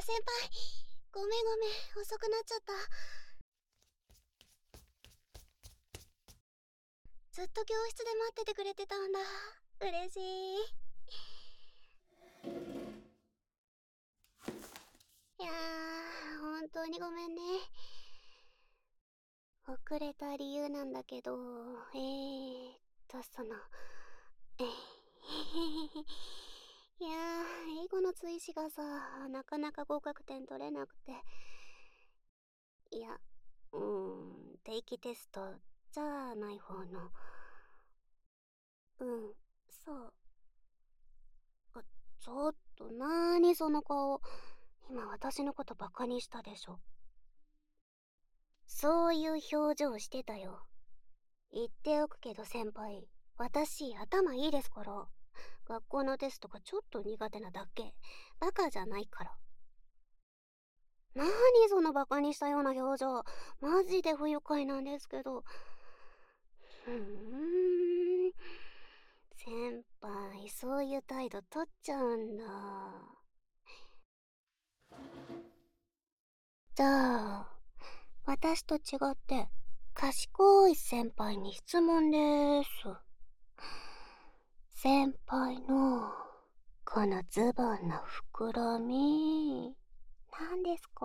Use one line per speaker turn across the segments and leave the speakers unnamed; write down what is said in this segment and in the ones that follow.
先輩、ごめん遅くなっちゃった。ずっと教室で待っててくれてたんだ。嬉しい。いやー、本当にごめんね。遅れた理由なんだけど、その、えいやー、英語の追試がさ、なかなか合格点取れなくて。いや、定期テストじゃない方の。そう。ちょっとなーにその顔。今私のことバカにしたでしょ。そういう表情してたよ。言っておくけど先輩、私頭いいですから。学校のテストがちょっと苦手なだけ。バカじゃないから。なーにそのバカにしたような表情。マジで不愉快なんですけど。先輩、そういう態度取っちゃうんだ。じゃあ、私と違って賢い先輩に質問です。先輩のこのズボンの膨らみ、何ですか？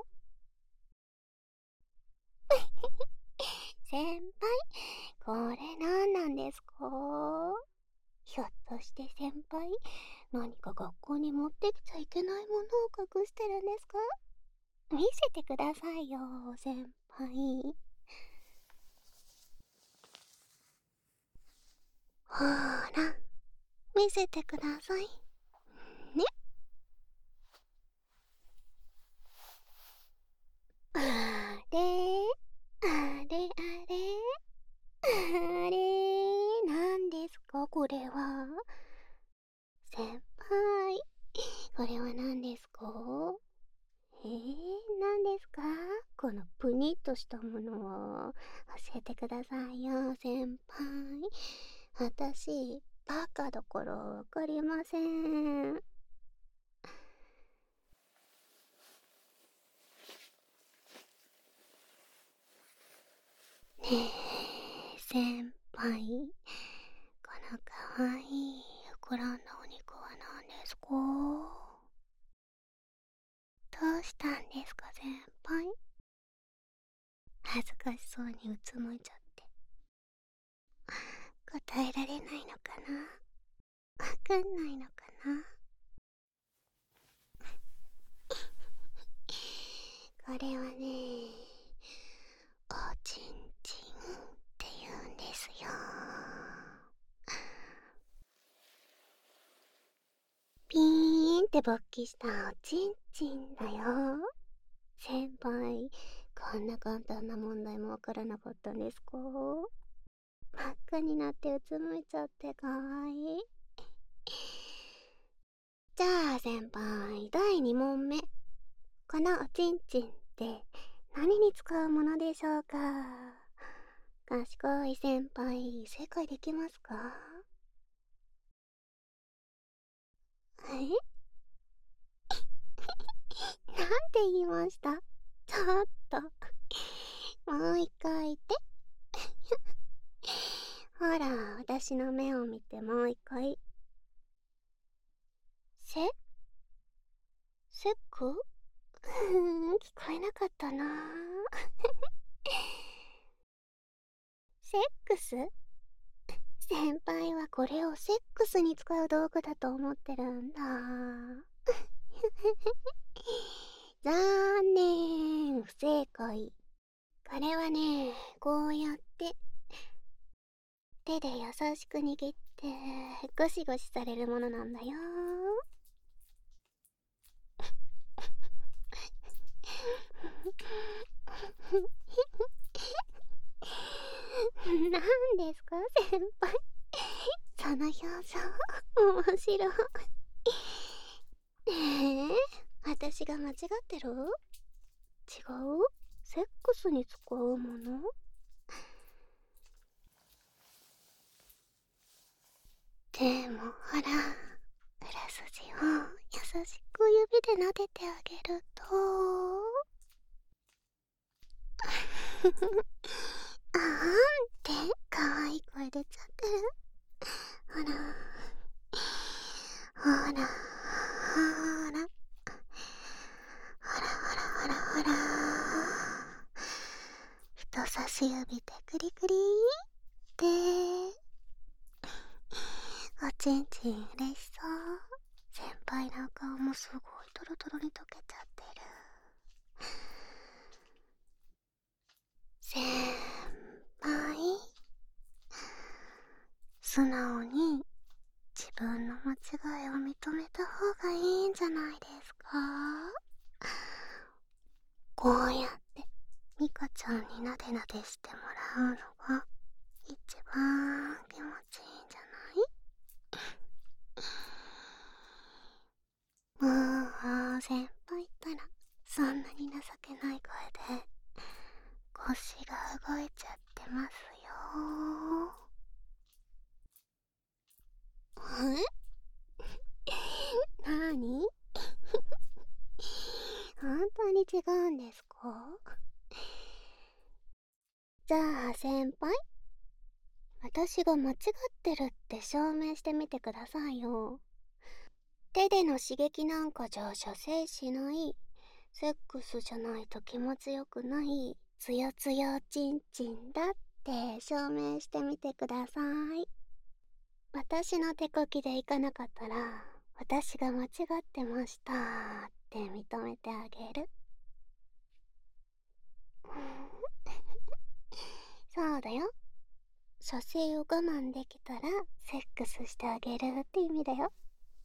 先輩、これ何なんですか？ひょっとして先輩、何か学校に持ってきちゃいけないものを隠してるんですか？見せてくださいよ、先輩。ほーら、見せてください。ね。あれあれあれなんですかこれは。先輩、これは何ですか？何ですかこのプニッとしたものを。教えてくださいよ、先輩。私、バカだからわかりません。ねえ、先輩。このかわいい膨らんだお肉は何ですか？どうしたんですか、先輩。恥ずかしそうにうつむいちゃって。答えられないのかな？わかんないのかな？これはね、おちんちんって言うんですよ。ピーンって勃起したおちんちんだよ。先輩、こんな簡単な問題もわからなかったんですか？真っ赤になってうつむいちゃってかわいい。じゃあ先輩、第2問目。このおちんちんって何に使うものでしょうか？賢い先輩、正解できますか？なんて言いました？ちょっともう一回言って。ほら、私の目を見てもう一回。せセック聞こえなかったな。セックス？先輩はこれをセックスに使う道具だと思ってるんだ。残念、不正解。これはね、こうやって手で優しく握ってゴシゴシされるものなんだよ。なんですか先輩、その表情面白い。私が間違ってる？違う？セックスに使うもの？でもほら、裏筋を優しく指で撫でてあげるとあーんって可愛い声出ちゃってる。ほらほらほらほらほらほら人差し指でクリクリっておちんちん嬉しそう。先輩の顔もすごいトロトロに溶けちゃってる。先輩、素直に自分の間違いを認めた方がいいんじゃないですか？こうやってミカちゃんになでなでしてもらうのが一番気持ちいいんじゃない？もう先輩ったらそんなに情けない声で腰が動いちゃってますよ。なに？本当に違うんですか？じゃあ先輩、私が間違ってるって証明してみてくださいよ。手での刺激なんかじゃ射精しない、セックスじゃないと気持ちよくない、つやつやちんちんだって証明してみてください。私の手こきでいかなかったら、私が間違ってましたって認めてあげる。そうだよ。射精を我慢できたらセックスしてあげるって意味だよ。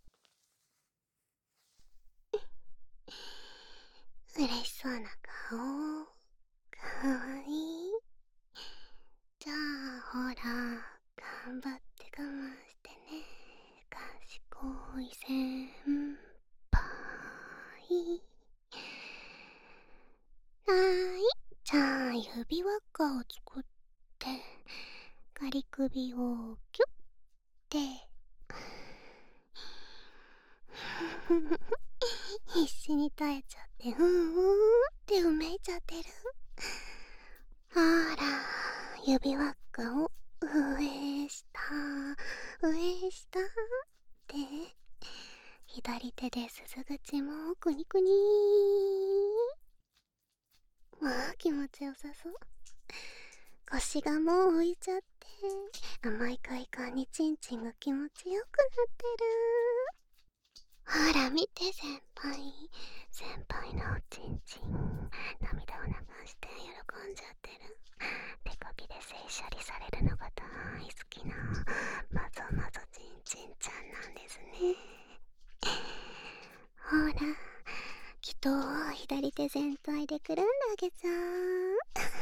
嬉しそうな顔、かわいい。じゃあほら、頑張って我慢してね。賢い先輩。じゃあ指輪っかを作って仮首をキュッて必死に耐えちゃってってうめいちゃってる。ほら、指輪っかを上下上下って左手で鈴口もくにくに。まあ気持ちよさそう。腰がもう浮いちゃって甘い快感にチンチンが気持ちよくなってる。ほら見て先輩のおちんちん涙を流して喜んじゃってる。手こきで性処理されるのが大好きなまぞまぞちんちんちゃんなんですね。ほらきっと左手全体でくるんであげちゃう。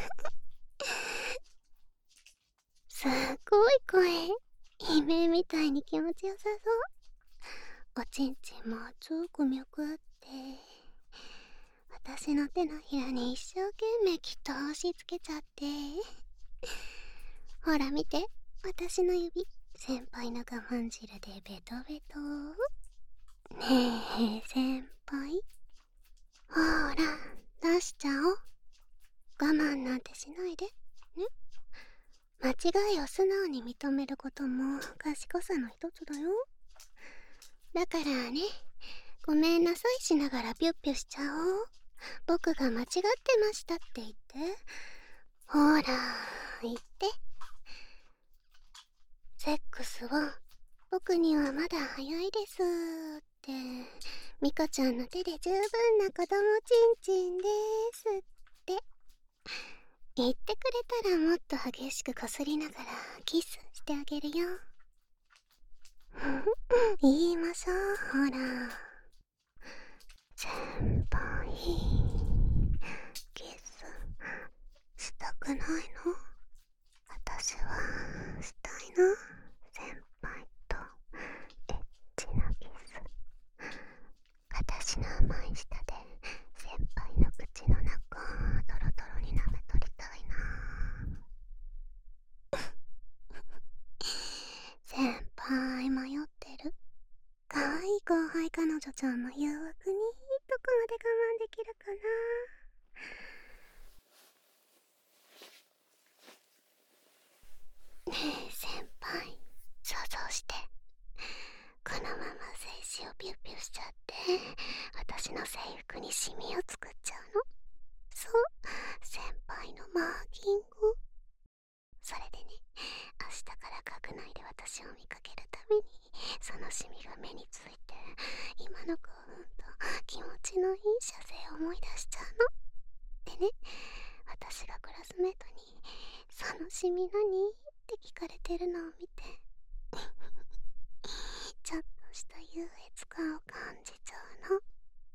すっごい声、悲鳴みたいに気持ちよさそう。おちんちんも熱くみょくって私の手のひらに一生懸命きっと押し付けちゃって。ほら見て、私の指先輩の我慢汁でベトベト。ねえ先輩、ほら出しちゃおう。我慢なんてしないでね。間違いを素直に認めることも賢さの一つだよ。だからね、ごめんなさいしながらピュッピュしちゃおう。僕が間違ってましたって言って。ほら言って。セックスは僕にはまだ早いですってミカちゃんの手で十分な子供ちんちんですって言ってくれたら、もっと激しくこすりながらキスしてあげるよ。言いましょう。ほら先輩、キスしたくないの？私はしたいの。先輩とエッチなキス。私の甘い舌で先輩の口の中トロトロに舐めとりたいな。先輩迷ってる？可愛い後輩彼女ちゃんの誘惑にどこまで我慢できるかな。ねえ先輩、想像して。このまま精子をピュッピュしちゃって私の制服にシミを作っちゃうの。そう、先輩のマーキング。それでね、明日から学内で私を見かけるたびにそのシミが目について今の興奮と気持ちのいい射精を思い出しちゃうの。でね、私がクラスメートにそのシミ何って聞かれてるのを見てちょっとした優越感を感じちゃうの。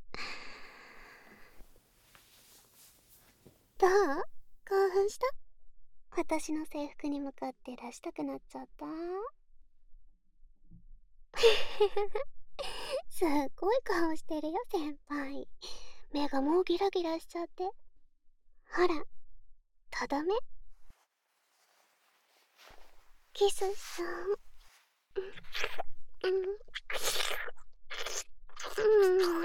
どう？興奮した？私の制服に向かって出したくなっちゃった？すっごい顔してるよ先輩。目がもうギラギラしちゃって。ほら、とどめ。キスしちゃう。うんうんうん。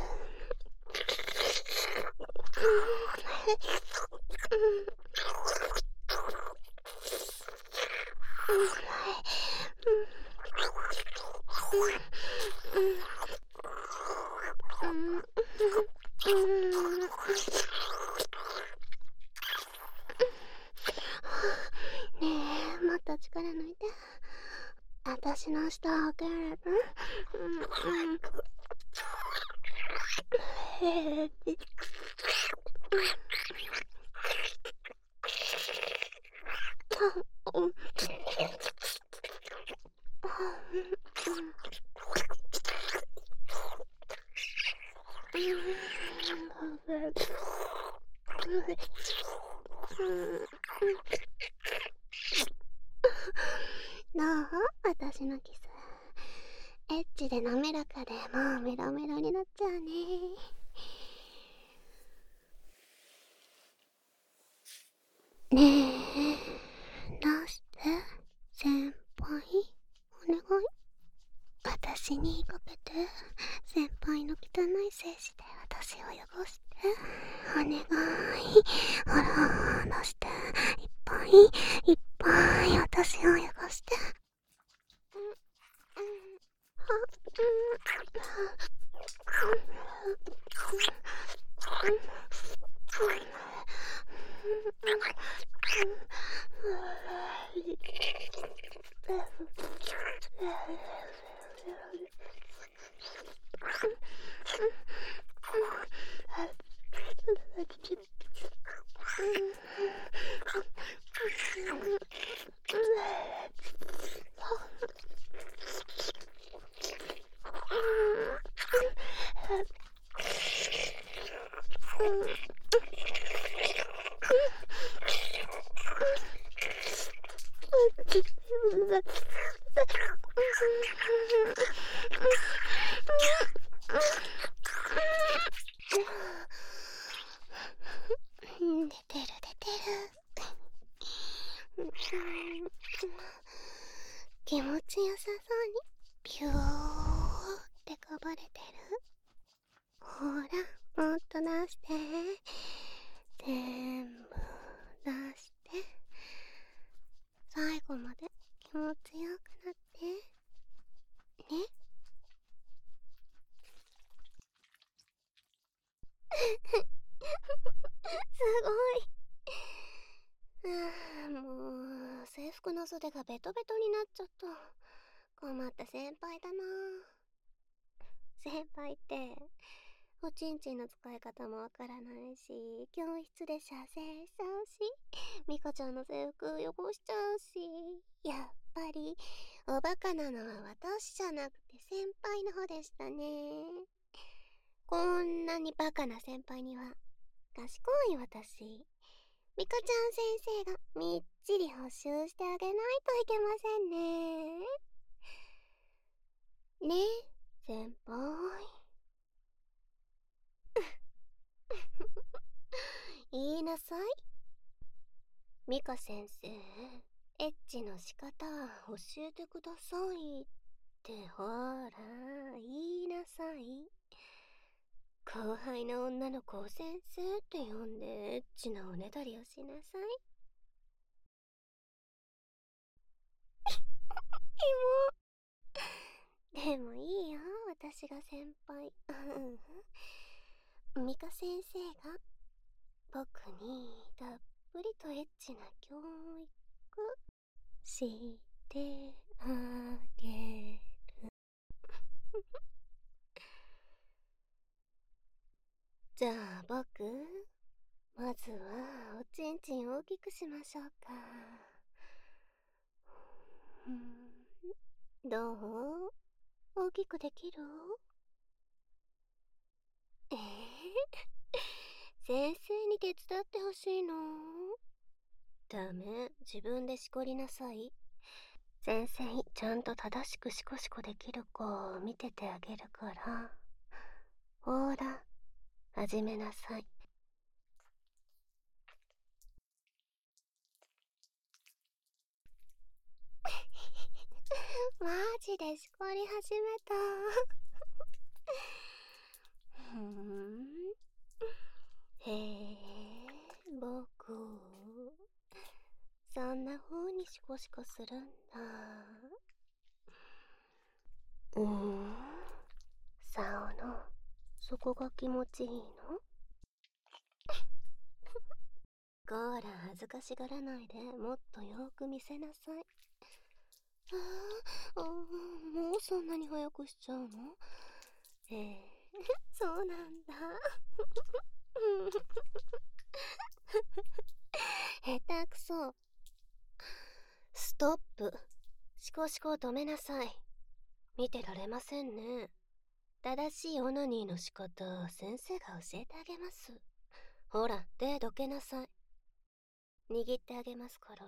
ねえ、もっと力抜いて。私の舌を開けられる？どう？私のキス。エッチで滑らかでもうメロメロになっちゃうね。ねえ、どうして先輩？お願い。私にかけて。先輩の汚い精子で私を汚して。お願い。ほら、出して。いっぱいいっぱい私を汚して。出てる出てる。気持ちよさそうにピューってこぼれてる。ほら、もっと出して。全部出して。最後まで気持ちよくなってね。すごい。もう制服の袖がベトベトになっちゃった。困った先輩だな。先輩っておちんちんの使い方もわからないし、教室で射精しちゃうし、ミカちゃんの制服汚しちゃうし。やっぱりおバカなのは私じゃなくて先輩の方でしたね。こんなにバカな先輩には賢い私、ミカちゃん先生がみっちり補習してあげないといけませんね。ねえ先輩。言いなさい。ミカ先生、エッチの仕方教えてくださいって。ほら、言後輩の女の子を先生って呼んでエッチなおねだりをしなさい。でもいいよ、私が先輩。ミカ先生が僕にたっぷりとエッチな教育してあげる。じゃあ僕、まずはおちんちん大きくしましょうか。どう？大きくできる？先生に手伝ってほしいの？ダメ、自分でしこりなさい。先生、ちゃんと正しくシコシコできる子を見ててあげるから。ほら、始めなさい。マジでしこり始めた。へえ、僕、そんな風にシコシコするんだ。サオの、そこが気持ちいいの？こーら、恥ずかしがらないで、もっとよく見せなさい。もうそんなに早くしちゃうの？そうなんだ。下手くそ。ストップ。シコシコを止めなさい。見てられませんね。正しいオナニーの仕方、先生が教えてあげます。ほら、手どけなさい。握ってあげますから。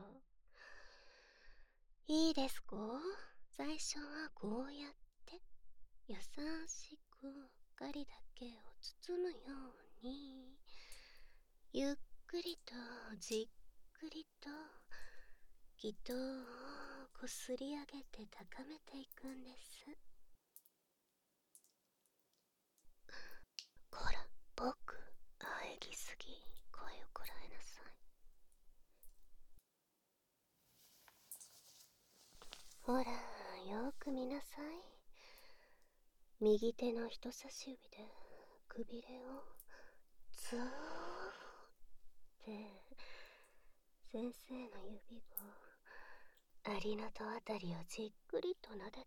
いいですか？最初はこうやって優しくガリだけを包むように、ゆっくりとじっくりと気筒をこすり上げて高めていくんです。こら、僕、喘ぎすぎ、声をこらえなさい。ほら、よく見なさい。右手の人差し指でくびれをずーって先生の指がアリの戸あたりをじっくりと撫でて、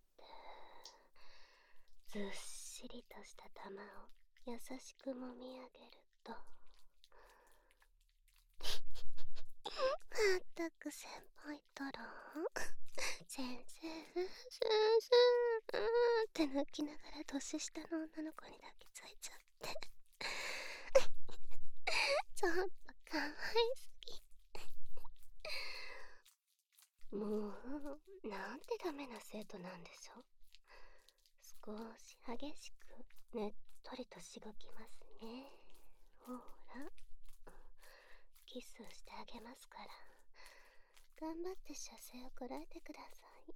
ずっしりとした玉を優しくもみ上げると、まったく先輩ったら先生、って泣きながら年下の女の子に抱きついちゃってちょっとかわいすぎ。もう、なんてダメな生徒なんでしょう。少し激しくねっとりとしごきますね。ほら、キスをしてあげますから、頑張って射精をこらえてください。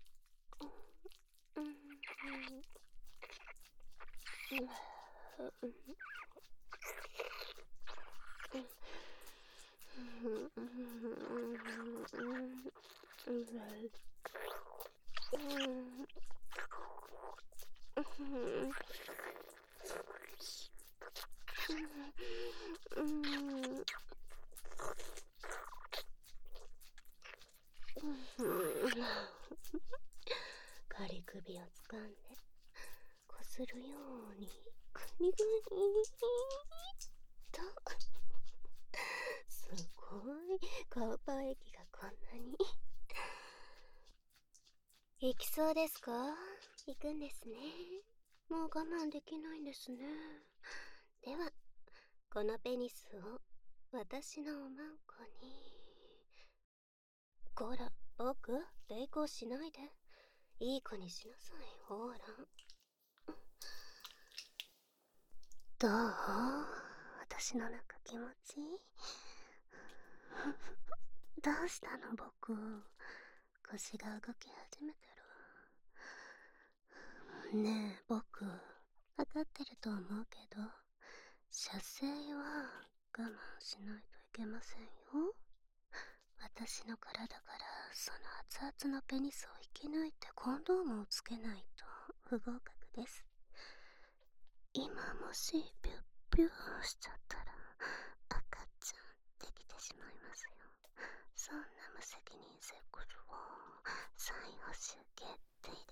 仮首をつかんでこするようにグニグニとすごい顔パ液がこんなに。行きそうですか？行くんですね。もう我慢できないんですね。ではこのペニスを私のおまんこに。こら、僕、抵抗しないで。いい子にしなさい。ほら。どう？私の中気持ちいい？どうしたの僕？腰が動き始めてる。ねえ僕、わかってると思うけど、 射精は我慢しないといけませんよ。私の体からその熱々のペニスを引き抜いてコンドームをつけないと不合格です。今もしピュッピューしちゃったら赤ちゃんできてしまいますよ。そんな無責任セックスは最保守決定です。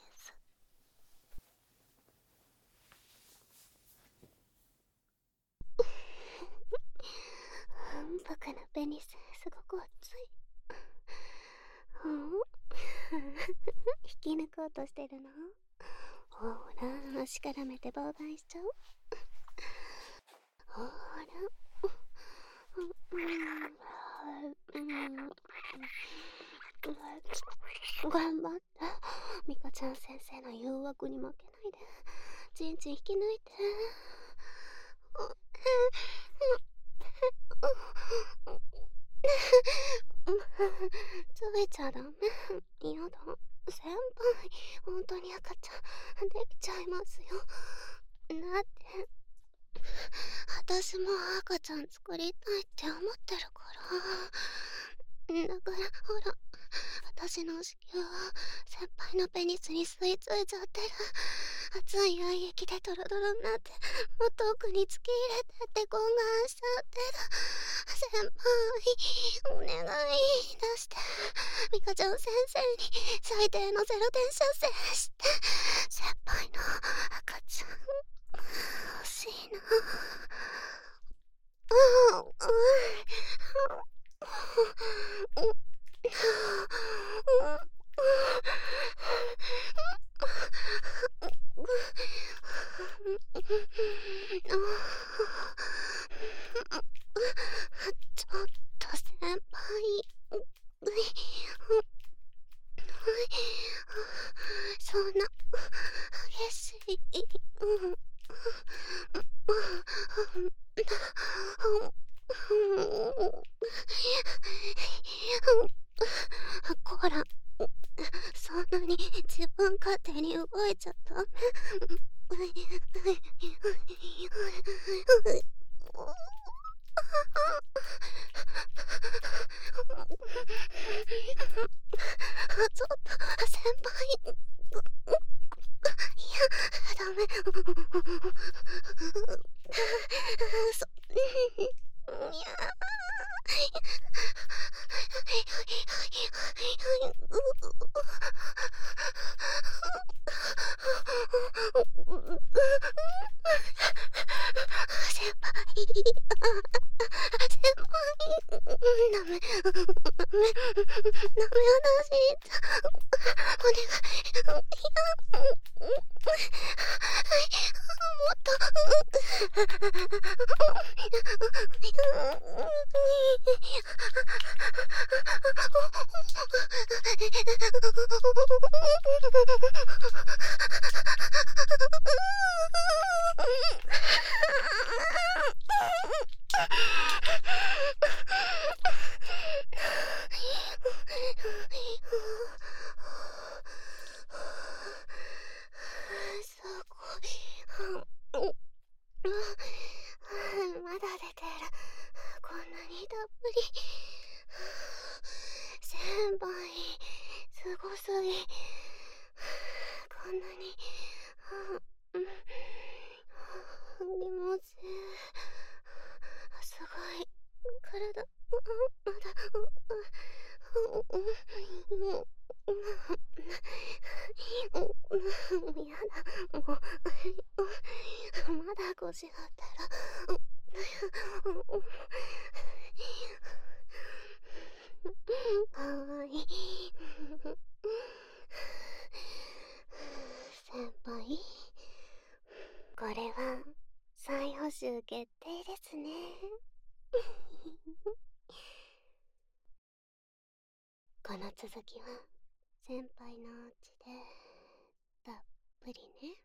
僕のペニスすごく熱い。引き抜こうとしてるの？ほら、足からめて妨害しちゃう。ほら、頑張って。ミカちゃん先生の誘惑に負けないで。ちんちん引き抜いて。ついちゃダメ。やだ。先輩、本当に赤ちゃんできちゃいますよ。だって私も赤ちゃん作りたいって思ってるから。だからほら、私の子宮は先輩のペニスに吸い付いちゃってる。熱い愛液でドロドロになって、もっと奥に突き入れてって懇願しちゃってる。先輩、お願い出して。ミカちゃん先生に最低のゼロ点射精して、先輩の赤ちゃん欲しいな。ちょっと先輩、そんな激しい、こら、そんなに自分勝手に動いちゃダメ。ちょっと先輩、いや、ダメ。いや。先輩、ダメ、ダメ、ダメ、私、お願い、いや、もっと、すごい。まだ出てる。こんなにたっぷり。先輩、すごすぎ。こんなに。気持ちいい。すごい。体、まだ。やだ、もう、まだ腰があったら、かわいい。先輩、これは再補修決定ですね。この続きは先輩のお家でたっぷりね。